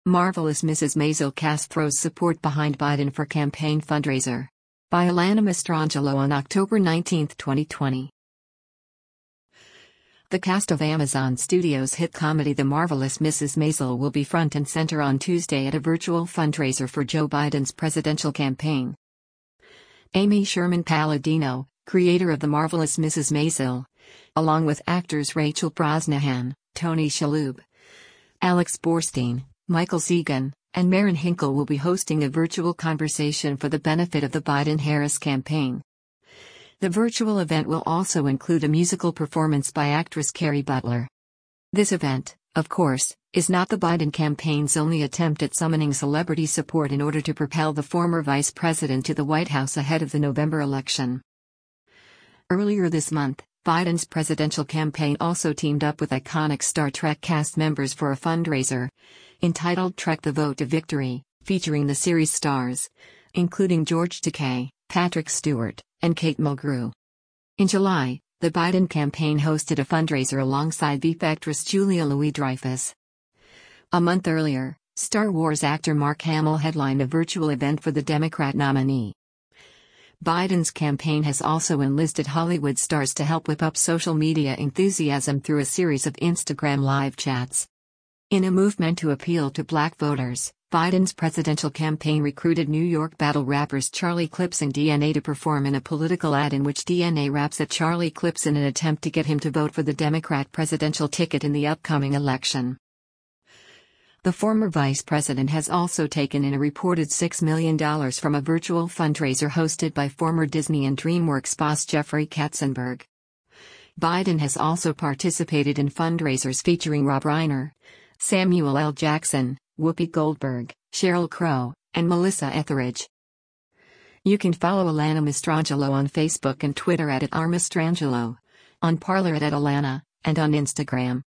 Marvelous Mrs. Maisel cast throws support behind Biden for campaign fundraiser. By Alana Mastrangelo on October 19, 2020. The cast of Amazon Studios' hit comedy The Marvelous Mrs. Maisel will be front and center on Tuesday at a virtual fundraiser for Joe Biden's presidential campaign. Amy Sherman Palladino, creator of The Marvelous Mrs. Maisel, along with actors Rachel Brosnahan, Tony Shalhoub, Alex Borstein, Michael Segan, and Maren Hinkle will be hosting a virtual conversation for the benefit of the Biden-Harris campaign. The virtual event will also include a musical performance by actress Kerry Butler. This event, of course, is not the Biden campaign's only attempt at summoning celebrity support in order to propel the former vice president to the White House ahead of the November election. Earlier this month, Biden's presidential campaign also teamed up with iconic Star Trek cast members for a fundraiser entitled Trek the Vote to Victory, featuring the series stars, including George Takei, Patrick Stewart, and Kate Mulgrew. In July, the Biden campaign hosted a fundraiser alongside Veep actress Julia Louis-Dreyfus. A month earlier, Star Wars actor Mark Hamill headlined a virtual event for the Democrat nominee. Biden's campaign has also enlisted Hollywood stars to help whip up social media enthusiasm through a series of Instagram live chats. In a movement to appeal to black voters, Biden's presidential campaign recruited New York battle rappers Charlie Clips and DNA to perform in a political ad in which DNA raps at Charlie Clips in an attempt to get him to vote for the Democrat presidential ticket in the upcoming election. The former vice president has also taken in a reported $6 million from a virtual fundraiser hosted by former Disney and DreamWorks boss Jeffrey Katzenberg. Biden has also participated in fundraisers featuring Rob Reiner, Samuel L. Jackson, Whoopi Goldberg, Sheryl Crow, and Melissa Etheridge. You can follow Alana Mastrangelo on Facebook and Twitter at @rmastrangelo, on Parler @Alana, and on Instagram